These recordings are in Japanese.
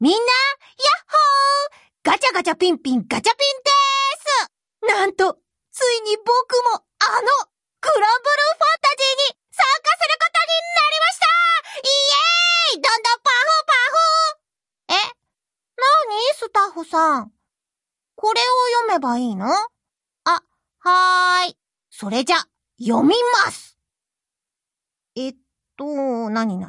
みんな、やっほー！ガチャガチャピンピンガチャピンでーす！なんと、ついに僕もグランブルーファンタジーに参加することになりました！イエーイ！どんどんパフパフ！なにスタッフさん。これを読めばいいの？はーい。それじゃ、読みます！なに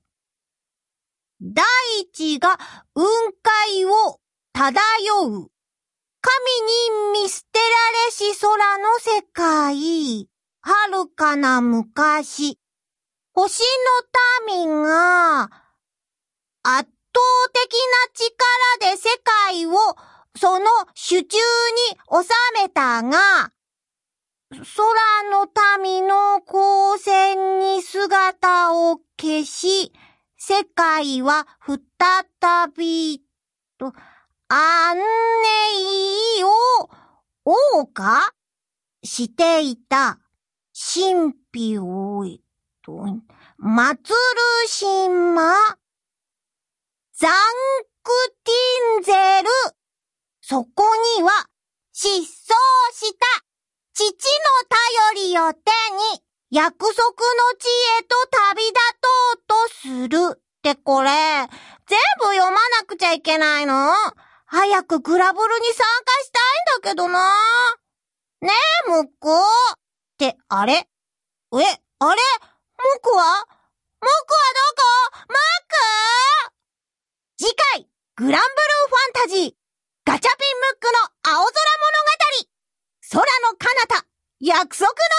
大地が雲海を漂う。神に見捨てられし空の世界。遥かな昔。星の民が圧倒的な力で世界をその手中に収めたが、空の民の光線に姿を消し、世界は再びと安寧を謳歌していた神秘を祀る島ザンクティンゼル。そこには失踪した父の頼りを手に約束の地へと旅立とうとするってこれ、全部読まなくちゃいけないの？早くグラブルに参加したいんだけどな。ねえ、ムック。ってあれ？あれ？ムックはどこ？ムック？次回、グランブルーファンタジー、ガチャピンムックの青空物語。空の彼方、約束の